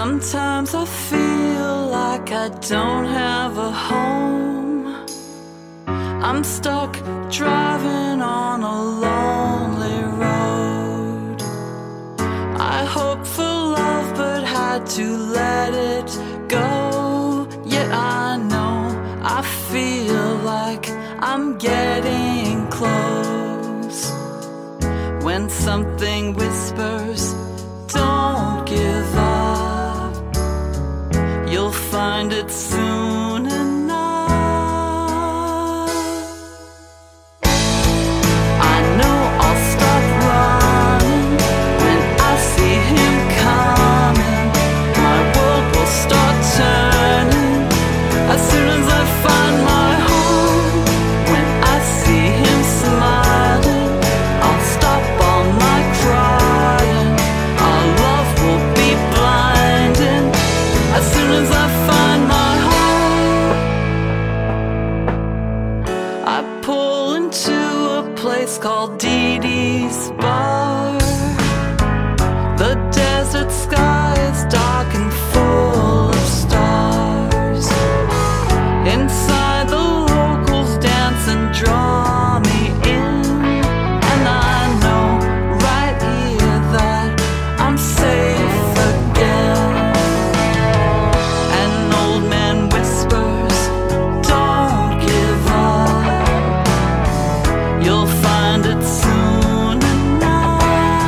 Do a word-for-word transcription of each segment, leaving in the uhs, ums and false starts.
Sometimes I feel like I don't have a home. I'm stuck driving on a lonely road. I hoped for love but had to let it go. Yet I know I feel like I'm getting close. When something whispers, don't give up, you'll find it soon enough. I know I'll stop running when I see him coming. My world will start turning as soon as I find my home. When I see him smiling, I'll stop all my crying. Our love will be blinding as soon as I find my home. I pull into a place called Dee Dee's Bar. The desert sky is dark and full of stars. Inside, the locals dance and draw me in, and I know right here that I'm safe again. An old man whispers, don't give up, you'll find it soon enough.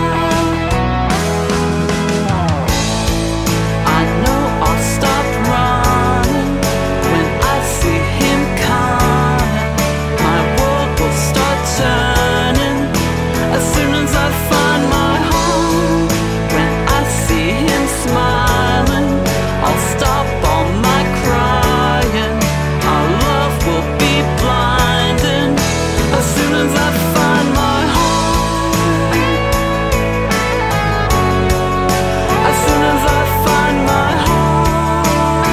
I know I'll stop running when I see him coming. My world will start turning as soon as I find my home. When I see him smiling, I'll stop all my crying. Our love will be blinding as soon as I find my home. As soon as I find my home.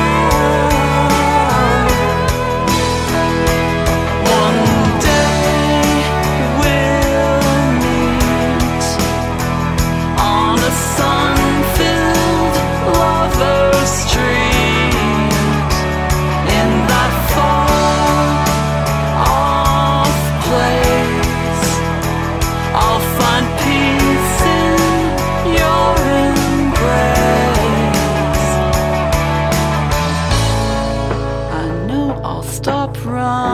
One day we'll meet on a sun-filled lover's street, in that far-off place. I'll find peace in your embrace. I know I'll stop running